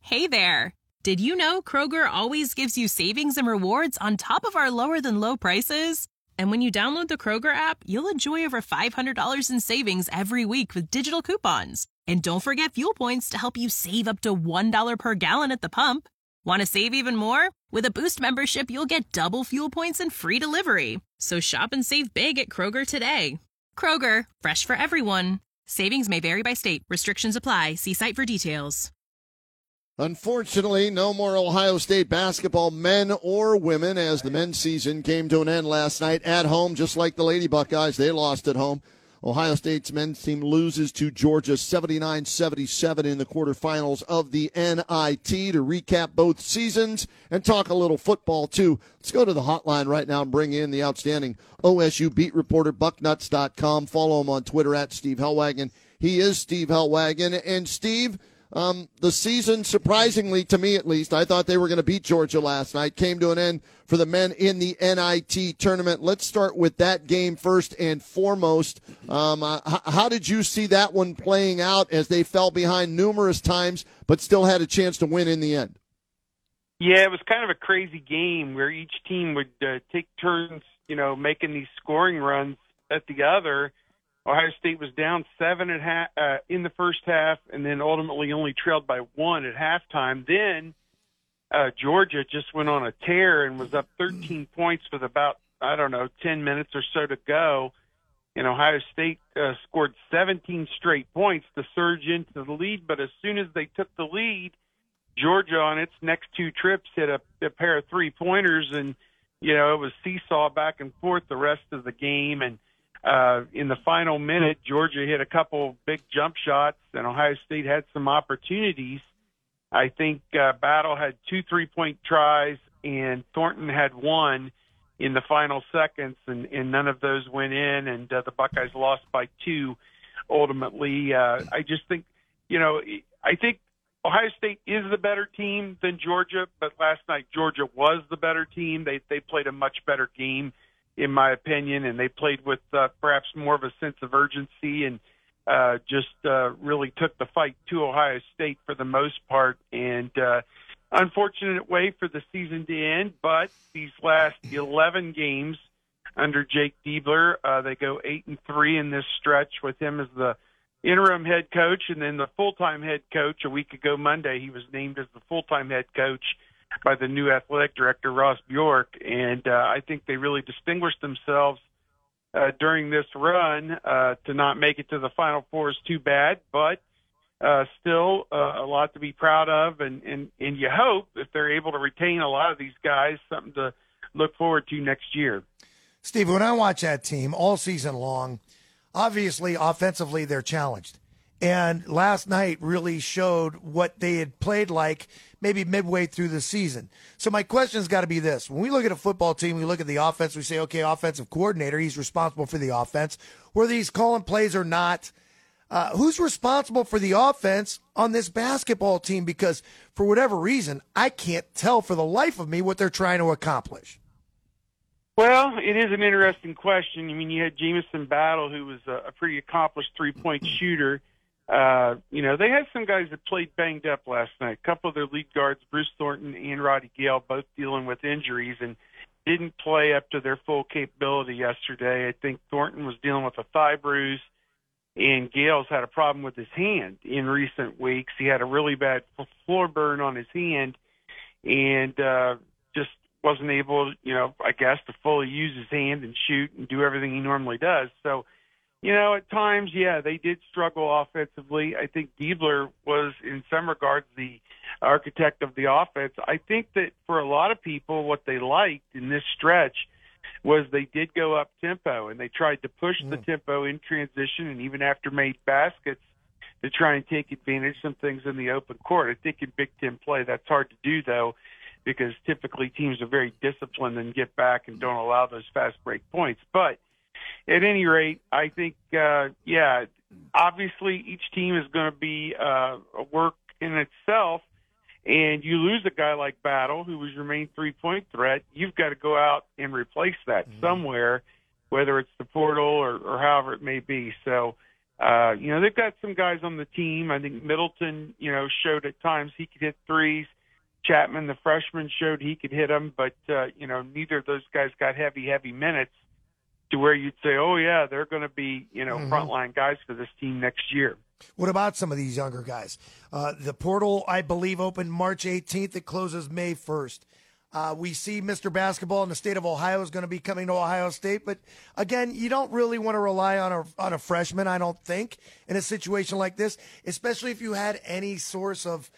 Hey there! Did you know Kroger always gives you savings and rewards on top of our lower-than-low prices? And when you download the Kroger app, you'll enjoy over $500 in savings every week with digital coupons. And don't forget fuel points to help you save up to $1 per gallon at the pump. Want to save even more? With a Boost membership, you'll get double fuel points and free delivery. So shop and save big at Kroger today. Kroger, fresh for everyone. Savings may vary by state. Restrictions apply. See site for details. Unfortunately, no more Ohio State basketball, men or women, as the men's season came to an end last night at home, just like the Lady Buckeyes. They lost at home. Ohio State's men's team loses to Georgia 79-77 in the quarterfinals of the NIT. To recap both seasons and talk a little football, too, let's go to the hotline right now and bring in the outstanding OSU beat reporter, Bucknuts.com. Follow him on Twitter at Steve Hellwagon. He is Steve Hellwagon. And, Steve, the season, surprisingly to me at least, I thought they were going to beat Georgia last night, came to an end for the men in the NIT tournament. Let's start with that game first and foremost. How did you see that one playing out as they fell behind numerous times but still had a chance to win in the end? Yeah, it was kind of a crazy game where each team would take turns, making these scoring runs at the other. Ohio State was down 7 in the first half, and then ultimately only trailed by 1 at halftime. Then Georgia just went on a tear and was up 13 points with about, 10 minutes or so to go. And Ohio State scored 17 straight points to surge into the lead. But as soon as they took the lead, Georgia on its next 2 trips hit a pair of 3-pointers, and, it was seesaw back and forth the rest of the game. And in the final minute, Georgia hit a couple big jump shots, and Ohio State had some opportunities. I think Battle had 2 3-point tries, and Thornton had 1 in the final seconds, and none of those went in, and the Buckeyes lost by 2 ultimately. I just think, I think Ohio State is the better team than Georgia, but last night Georgia was the better team. They played a much better game, in my opinion, and they played with perhaps more of a sense of urgency and just really took the fight to Ohio State for the most part. And unfortunate way for the season to end, but these last 11 games under Jake Diebler, they go 8-3 in this stretch with him as the interim head coach, and then the full-time head coach. A week ago Monday, he was named as the full-time head coach by the new athletic director, Ross Bjork, and I think they really distinguished themselves during this run. To not make it to the Final Four is too bad, but still a lot to be proud of, and you hope, if they're able to retain a lot of these guys, something to look forward to next year. Steve, when I watch that team all season long, obviously offensively they're challenged. And last night really showed what they had played like maybe midway through the season. So my question's got to be this. When we look at a football team, we look at the offense, we say, okay, offensive coordinator, he's responsible for the offense. Whether he's calling plays or not, who's responsible for the offense on this basketball team? Because for whatever reason, I can't tell for the life of me what they're trying to accomplish. Well, it is an interesting question. I mean, you had Jamison Battle, who was a pretty accomplished three-point shooter. They had some guys that played banged up last night. A couple of their lead guards, Bruce Thornton and Roddy Gale, both dealing with injuries and didn't play up to their full capability yesterday. I think Thornton was dealing with a thigh bruise, and Gale's had a problem with his hand in recent weeks. He had a really bad floor burn on his hand and just wasn't able, I guess, to fully use his hand and shoot and do everything he normally does. So, at times, they did struggle offensively. I think Diebler was, in some regards, the architect of the offense. I think that for a lot of people, what they liked in this stretch was they did go up tempo, and they tried to push the tempo in transition and even after made baskets to try and take advantage of some things in the open court. I think in Big Ten play that's hard to do, though, because typically teams are very disciplined and get back and don't allow those fast break points. But at any rate, I think, obviously each team is going to be a work in itself, and you lose a guy like Battle, who was your main three-point threat, you've got to go out and replace that somewhere, whether it's the portal or however it may be. So They've got some guys on the team. I think Middleton, showed at times he could hit threes. Chapman, the freshman, showed he could hit them, but, neither of those guys got heavy minutes to where you'd say, oh, yeah, they're going to be, frontline guys for this team next year. What about some of these younger guys? The portal, I believe, opened March 18th. It closes May 1st. We see Mr. Basketball in the state of Ohio is going to be coming to Ohio State. But, again, you don't really want to rely on a freshman, I don't think, in a situation like this, especially if you had any source of,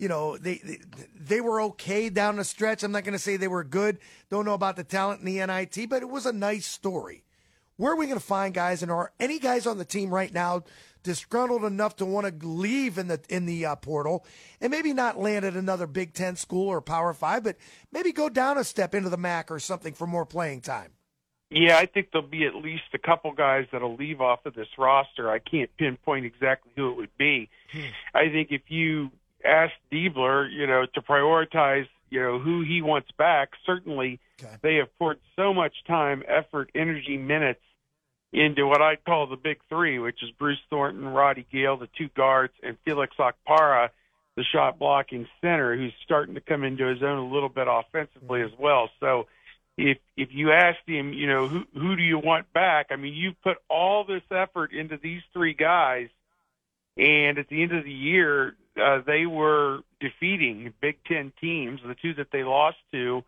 they were okay down the stretch. I'm not going to say they were good. Don't know about the talent in the NIT, but it was a nice story. Where are we going to find guys, and are any guys on the team right now disgruntled enough to want to leave in the portal and maybe not land at another Big Ten school or Power 5, but maybe go down a step into the MAC or something for more playing time? Yeah, I think there'll be at least a couple guys that'll leave off of this roster. I can't pinpoint exactly who it would be. I think if you ask Diebler, to prioritize, who he wants back, certainly they have poured so much time, effort, energy, minutes into what I call the big three, which is Bruce Thornton, Roddy Gale, the two guards, and Felix Okpara, the shot-blocking center, who's starting to come into his own a little bit offensively as well. So if you ask him, who do you want back, I mean, you've put all this effort into these three guys, and at the end of the year, they were defeating Big Ten teams. The two that they lost to,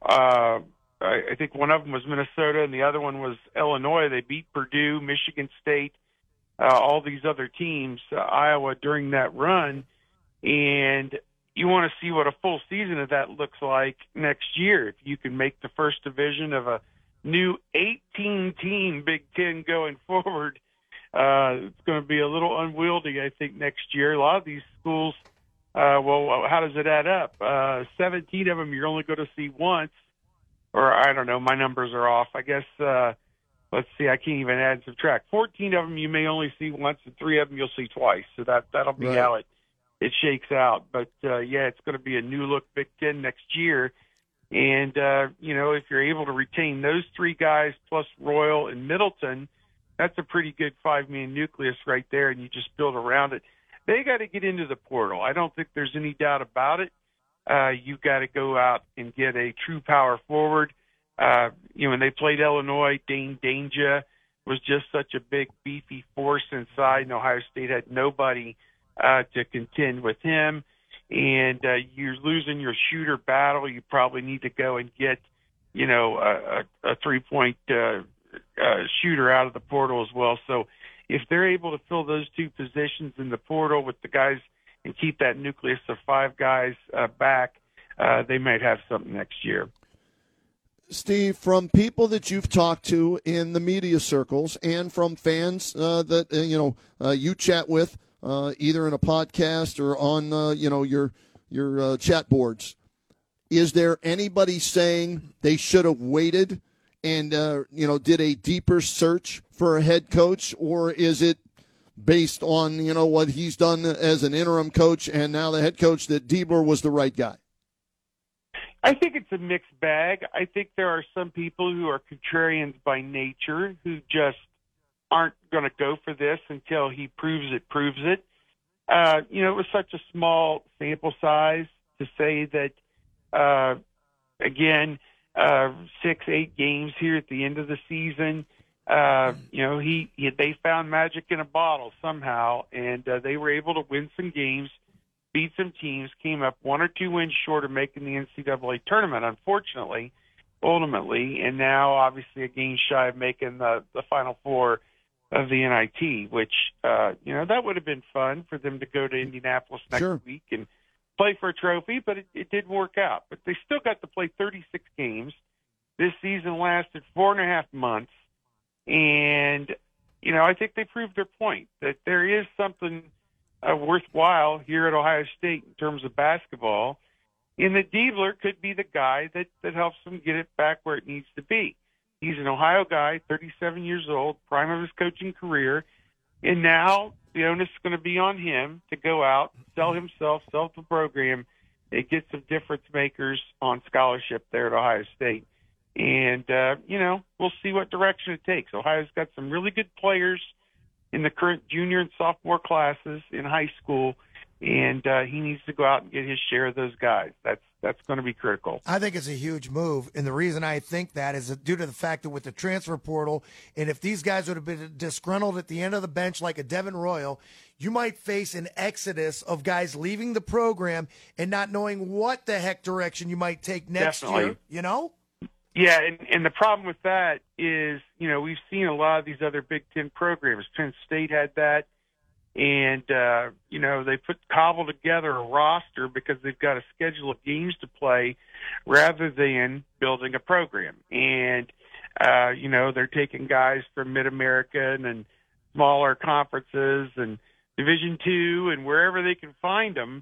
I think one of them was Minnesota and the other one was Illinois. They beat Purdue, Michigan State, all these other teams, Iowa during that run. And you want to see what a full season of that looks like next year. If you can make the first division of a new 18-team Big Ten going forward, it's going to be a little unwieldy, I think, next year. A lot of these schools, how does it add up? 17 of them you're only going to see once. Or I don't know, my numbers are off. I guess, let's see, I can't even add and subtract. 14 of them you may only see once, and 3 of them you'll see twice. So that'll be right. How it shakes out. But, it's going to be a new-look Big Ten next year. And, if you're able to retain those 3 guys plus Royal and Middleton, that's a pretty good 5-man nucleus right there, and you just build around it. They got to get into the portal. I don't think there's any doubt about it. You've got to go out and get a true power forward. When they played Illinois, Dane Danger was just such a big, beefy force inside, and Ohio State had nobody to contend with him. And you're losing your shooter battle. You probably need to go and get, a three-point shooter out of the portal as well. So if they're able to fill those 2 positions in the portal with the guys and keep that nucleus of 5 guys back, they might have something next year. Steve, from people that you've talked to in the media circles and from fans that you chat with, either in a podcast or on your chat boards, is there anybody saying they should have waited and did a deeper search for a head coach, or is it based on, what he's done as an interim coach and now the head coach, that Diebler was the right guy? I think it's a mixed bag. I think there are some people who are contrarians by nature who just aren't going to go for this until he proves it. It was such a small sample size to say that, 6-8 games here at the end of the season. They found magic in a bottle somehow, and they were able to win some games, beat some teams, came up 1 or 2 wins short of making the NCAA tournament, unfortunately, ultimately, and now obviously a game shy of making the Final Four of the NIT, which, that would have been fun for them to go to Indianapolis next week and play for a trophy, but it didn't work out. But they still got to play 36 games. This season lasted 4.5 months. And, I think they proved their point that there is something worthwhile here at Ohio State in terms of basketball, and that Diebler could be the guy that helps them get it back where it needs to be. He's an Ohio guy, 37 years old, prime of his coaching career, and now the onus is going to be on him to go out, sell himself, sell the program, and get some difference makers on scholarship there at Ohio State. And, we'll see what direction it takes. Ohio's got some really good players in the current junior and sophomore classes in high school, and he needs to go out and get his share of those guys. That's going to be critical. I think it's a huge move, and the reason I think that is due to the fact that with the transfer portal, and if these guys would have been disgruntled at the end of the bench like a Devin Royal, you might face an exodus of guys leaving the program and not knowing what the heck direction you might take next year, you know? Yeah, and the problem with that is, we've seen a lot of these other Big Ten programs. Penn State had that. And, they cobble together a roster because they've got a schedule of games to play rather than building a program. And, they're taking guys from Mid-American and smaller conferences and Division II and wherever they can find them,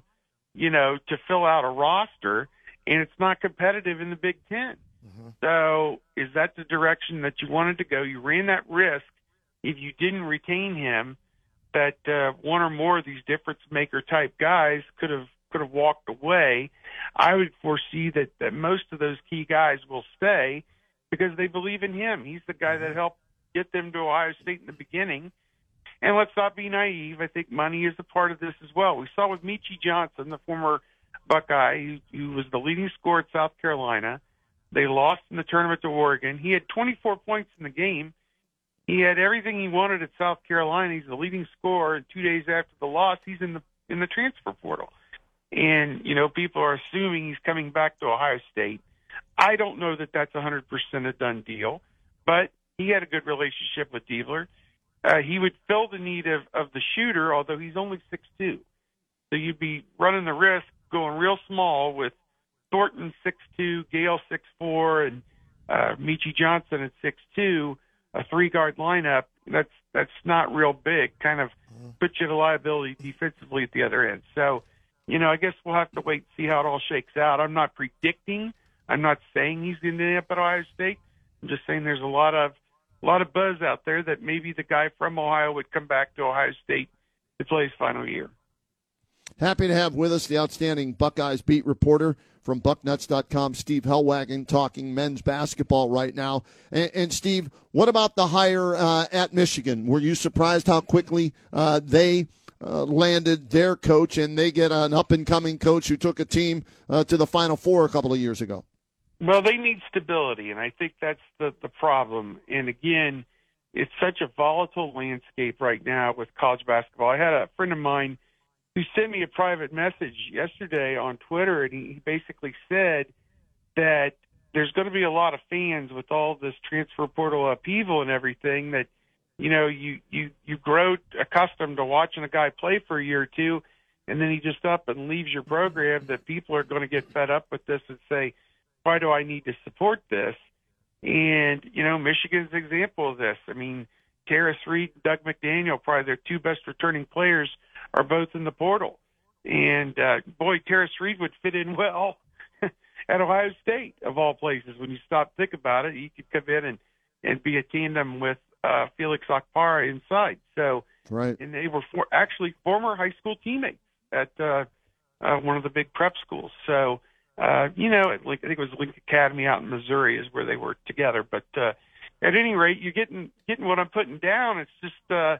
to fill out a roster. And it's not competitive in the Big Ten. Mm-hmm. So is that the direction that you wanted to go? You ran that risk if you didn't retain him, that one or more of these difference maker type guys could have walked away. I would foresee that most of those key guys will stay because they believe in him. He's the guy that helped get them to Ohio State in the beginning. And let's not be naive. I think money is a part of this as well. We saw with Michi Johnson, the former Buckeye, who was the leading scorer at South Carolina. They lost in the tournament to Oregon. He had 24 points in the game. He had everything he wanted at South Carolina. He's the leading scorer, and 2 days after the loss, he's in the transfer portal. And, people are assuming he's coming back to Ohio State. I don't know that that's 100% a done deal, but he had a good relationship with Diebler. He would fill the need of the shooter, although he's only 6'2". So you'd be running the risk going real small with Thornton 6'2", Gale 6'4", and Michi Johnson at 6'2", a three-guard lineup. That's not real big, kind of puts you to liability defensively at the other end. So, I guess we'll have to wait and see how it all shakes out. I'm not predicting. I'm not saying he's going to end up at Ohio State. I'm just saying there's a lot of buzz out there that maybe the guy from Ohio would come back to Ohio State to play his final year. Happy to have with us the outstanding Buckeyes beat reporter from Bucknuts.com, Steve Hellwagon, talking men's basketball right now. And Steve, what about the hire at Michigan? Were you surprised how quickly they landed their coach, and they get an up-and-coming coach who took a team to the Final Four a couple of years ago? Well, they need stability, and I think that's the problem. And, again, it's such a volatile landscape right now with college basketball. I had a friend of mine who sent me a private message yesterday on Twitter, and he basically said that there's going to be a lot of fans with all this transfer portal upheaval and everything that, you grow accustomed to watching a guy play for a year or two, and then he just up and leaves your program, that people are going to get fed up with this and say, why do I need to support this? And, Michigan's an example of this. I mean, Terrace Reed and Doug McDaniel, probably their two best returning players, are both in the portal. And, Terrace Reed would fit in well at Ohio State, of all places. When you stop to think about it, he could come in and be a tandem with Felix Okpara inside. So, right. And they were actually former high school teammates at one of the big prep schools. So, I think it was Link Academy out in Missouri is where they were together. But at any rate, you're getting what I'm putting down. It's just,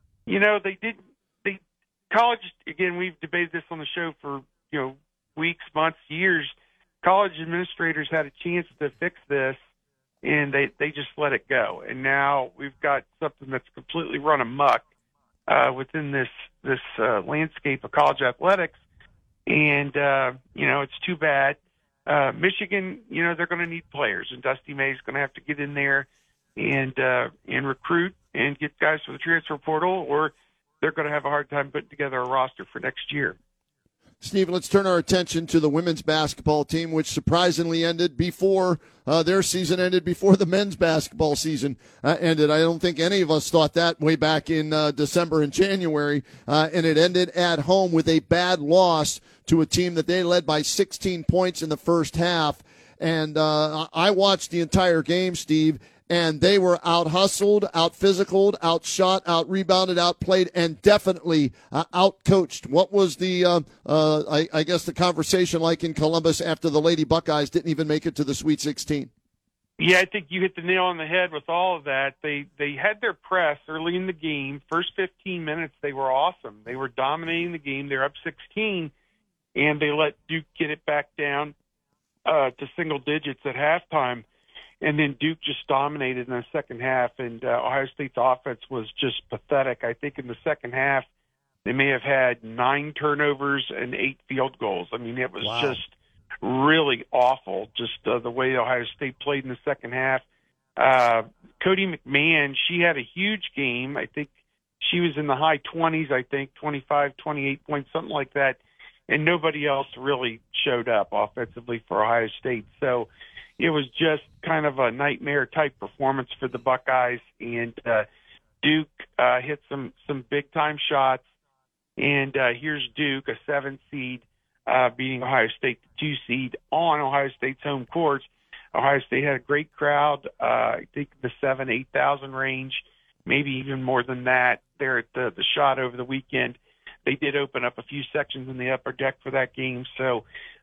college, again, we've debated this on the show for, weeks, months, years. College administrators had a chance to fix this, and they just let it go. And now we've got something that's completely run amok within this landscape of college athletics. And, it's too bad. Michigan, they're going to need players, and Dusty May's going to have to get in there and recruit and get guys for the transfer portal, or they're going to have a hard time putting together a roster for next year. Steve, let's turn our attention to the women's basketball team, which surprisingly ended before their season ended, before the men's basketball season ended. I don't think any of us thought that way back in December and January, and it ended at home with a bad loss to a team that they led by 16 points in the first half. And I watched the entire game, Steve, and they were out-hustled, out-physicaled, out-shot, out-rebounded, out-played, and definitely out-coached. What was the, I guess, the conversation like in Columbus after the Lady Buckeyes didn't even make it to the Sweet 16? Yeah, I think you hit the nail on the head with all of that. They had their press early in the game. First 15 minutes, they were awesome. They were dominating the game. They're up 16, and they let Duke get it back down to single digits at halftime. And then Duke just dominated in the second half, and Ohio State's offense was just pathetic. I think in the second half, they may have had 9 turnovers and 8 field goals. I mean, it was just really awful, just the way Ohio State played in the second half. Cody McMahon, she had a huge game. I think she was in the high 20s, I think, 25, 28 points, something like that. And nobody else really showed up offensively for Ohio State. So it was just kind of a nightmare-type performance for the Buckeyes. And Duke hit some big-time shots. And here's Duke, a 7th seed, beating Ohio State, the 2 seed, on Ohio State's home court. Ohio State had a great crowd, I think the 8,000 range, maybe even more than that there at the Shot over the weekend. They did open up a few sections in the upper deck for that game. So,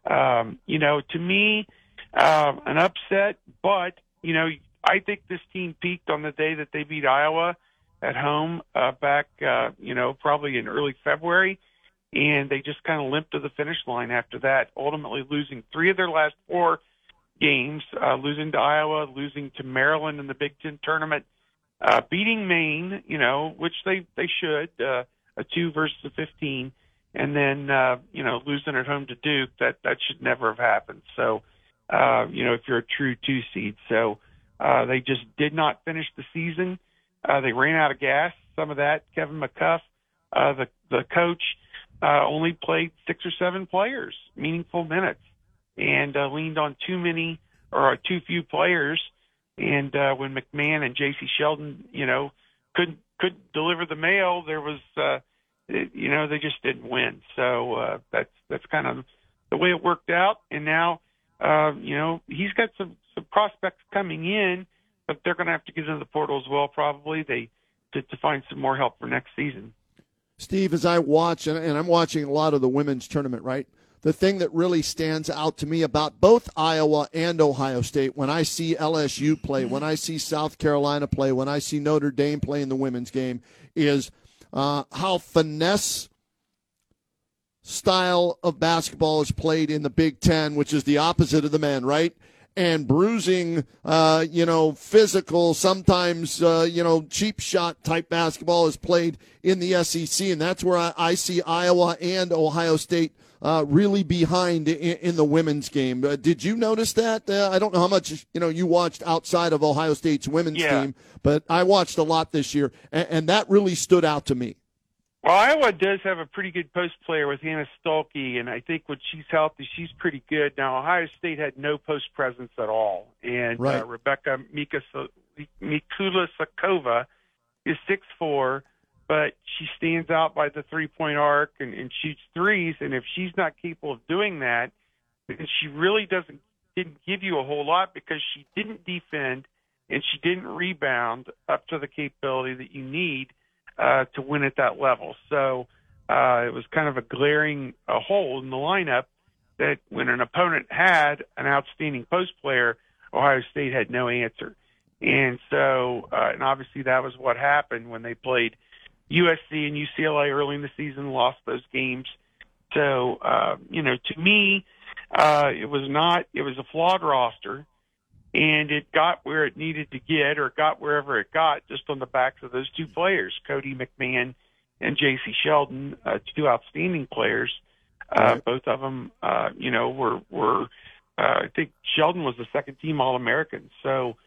to me, an upset, but, I think this team peaked on the day that they beat Iowa at home back, probably in early February. And they just kind of limped to the finish line after that, ultimately losing 3 of their last 4 games, losing to Iowa, losing to Maryland in the Big Ten tournament, beating Maine, which they should, a 2 versus a 15, and then, losing at home to Duke. That should never have happened. So, if you're a true 2 seed. So they just did not finish the season. They ran out of gas. Some of that, Kevin McCuff, the coach, only played 6 or 7 players, meaningful minutes, and leaned on too few players. And when McMahon and J.C. Sheldon, couldn't deliver the mail, there was, they just didn't win. So that's kind of the way it worked out. And now, he's got some prospects coming in, but they're going to have to get into the portal as well, probably, to find some more help for next season. Steve, as I watch, and I'm watching a lot of the women's tournament, right? The thing that really stands out to me about both Iowa and Ohio State, when I see LSU play, when I see South Carolina play, when I see Notre Dame play in the women's game, is how finesse style of basketball is played in the Big Ten, which is the opposite of the men, right? And bruising, physical, sometimes, cheap shot type basketball is played in the SEC. And that's where I see Iowa and Ohio State really behind in the women's game. Did you notice that? I don't know how much, you watched outside of Ohio State's women's team, but I watched a lot this year, and that really stood out to me. Well, Iowa does have a pretty good post player with Hannah Stuelke, and I think when she's healthy, she's pretty good. Now, Ohio State had no post presence at all, and Rebecca Mikulasakova is 6'4", but she stands out by the three-point arc and shoots threes, and if she's not capable of doing that, then she really didn't give you a whole lot because she didn't defend and she didn't rebound up to the capability that you need to win at that level. So it was kind of a glaring hole in the lineup that when an opponent had an outstanding post player, Ohio State had no answer. And so, and obviously that was what happened when they played USC and UCLA early in the season, lost those games. So, to me, it was a flawed roster. And it got where it needed to get, or got wherever it got, just on the backs of those 2 players, Cody McMahon and J.C. Sheldon, 2 outstanding players. Both of them, were I think Sheldon was the second-team All-American. So,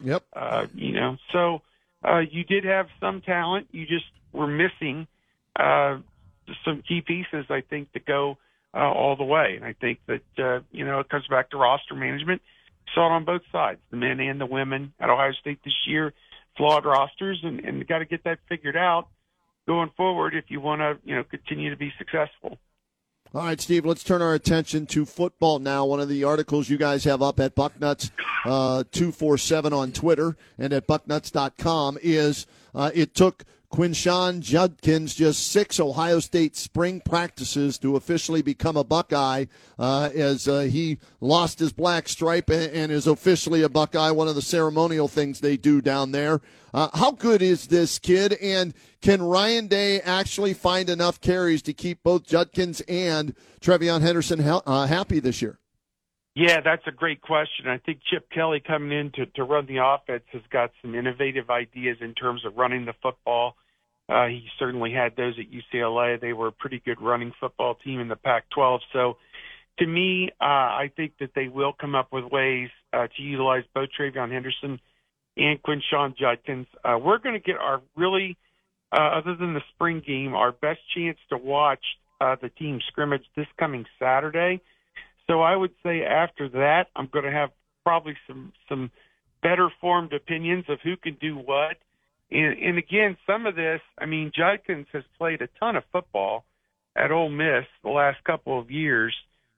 you did have some talent. You just were missing some key pieces, I think, to go all the way. And I think that, it comes back to roster management. Saw it on both sides, the men and the women at Ohio State this year, flawed rosters, and got to get that figured out going forward if you want to, continue to be successful. All right, Steve, let's turn our attention to football now. One of the articles you guys have up at Bucknuts 247 on Twitter and at bucknuts.com is it took Quinshon Judkins just 6 Ohio State spring practices to officially become a Buckeye as he lost his black stripe and is officially a Buckeye, one of the ceremonial things they do down there. How good is this kid, and can Ryan Day actually find enough carries to keep both Judkins and Trevion Henderson happy this year? Yeah, that's a great question. I think Chip Kelly coming in to run the offense has got some innovative ideas in terms of running the football. He certainly had those at UCLA. They were a pretty good running football team in the Pac-12. So to me, I think that they will come up with ways to utilize both Trevion Henderson and Quinshon Judkins. We're going to get our really, other than the spring game, our best chance to watch the team scrimmage this coming Saturday. So I would say after that, I'm going to have probably some better formed opinions of who can do what. And again, some of this, I mean, Judkins has played a ton of football at Ole Miss the last couple of years.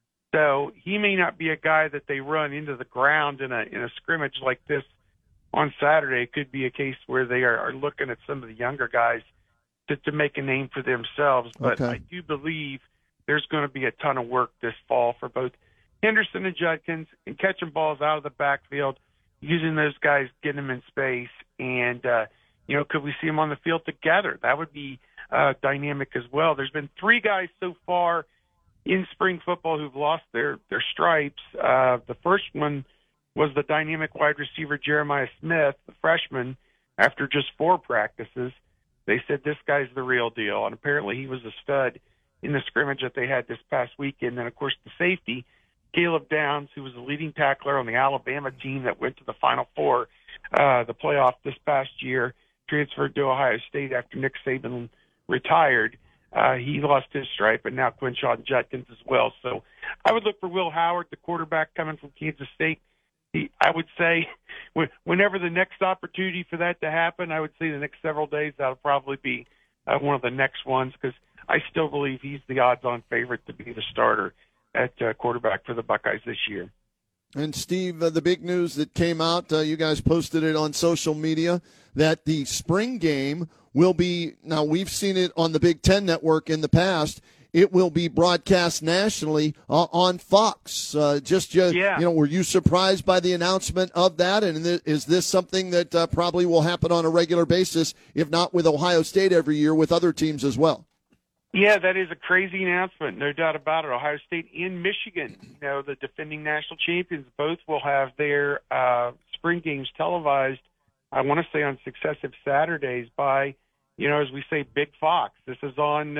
So he may not be a guy that they run into the ground in a scrimmage like this on Saturday. It could be a case where they are looking at some of the younger guys to make a name for themselves. But okay. I do believe there's going to be a ton of work this fall for both Henderson and Judkins and catching balls out of the backfield, using those guys, getting them in space. And, could we see them on the field together? That would be dynamic as well. There's been 3 guys so far in spring football who've lost their stripes. The first one was the dynamic wide receiver Jeremiah Smith, the freshman, after just 4 practices. They said this guy's the real deal, and apparently he was a stud in the scrimmage that they had this past weekend. And, of course, the safety, Caleb Downs, who was the leading tackler on the Alabama team that went to the Final Four, the playoff this past year, transferred to Ohio State after Nick Saban retired. He lost his stripe, and now Quinshon Judkins as well. So I would look for Will Howard, the quarterback coming from Kansas State. I would say whenever the next opportunity for that to happen, I would say the next several days, that'll probably be one of the next ones, because I still believe he's the odds-on favorite to be the starter at quarterback for the Buckeyes this year. And, Steve, the big news that came out, you guys posted it on social media, that the spring game will be, now we've seen it on the Big Ten Network in the past, it will be broadcast nationally on Fox. Were you surprised by the announcement of that? And is this something that probably will happen on a regular basis, if not with Ohio State every year, with other teams as well? Yeah, that is a crazy announcement, no doubt about it. Ohio State and Michigan, the defending national champions, both will have their spring games televised, I want to say on successive Saturdays by, as we say, Big Fox. This is on,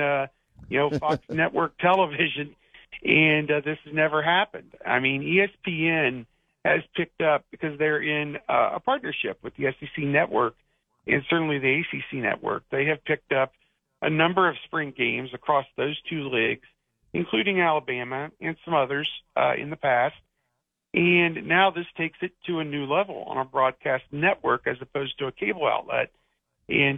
Fox Network television, and this has never happened. I mean, ESPN has picked up, because they're in a partnership with the SEC Network and certainly the ACC Network. They have picked up a number of spring games across those 2 leagues, including Alabama and some others in the past. And now this takes it to a new level on a broadcast network as opposed to a cable outlet. And,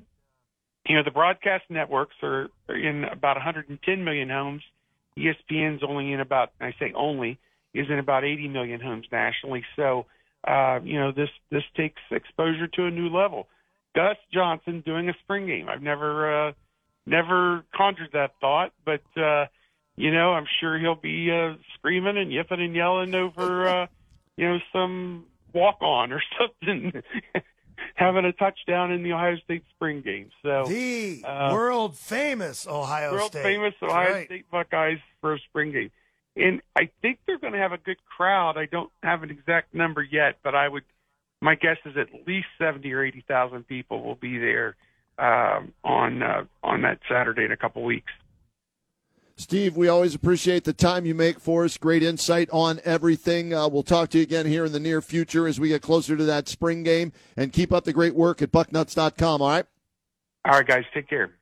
the broadcast networks are in about 110 million homes. ESPN's only in about, I say only, is in about 80 million homes nationally. So, this takes exposure to a new level. Gus Johnson doing a spring game. I've never conjured that thought, but, I'm sure he'll be screaming and yipping and yelling over, some walk-on or something, having a touchdown in the Ohio State spring game. So the world-famous Ohio State. World-famous Ohio State Buckeyes for a spring game. And I think they're going to have a good crowd. I don't have an exact number yet, but my guess is at least 70 or 80,000 people will be there on that Saturday in a couple weeks. Steve, we always appreciate the time you make for us. Great insight on everything. We'll talk to you again here in the near future as we get closer to that spring game. And keep up the great work at bucknuts.com, all right? All right, guys. Take care.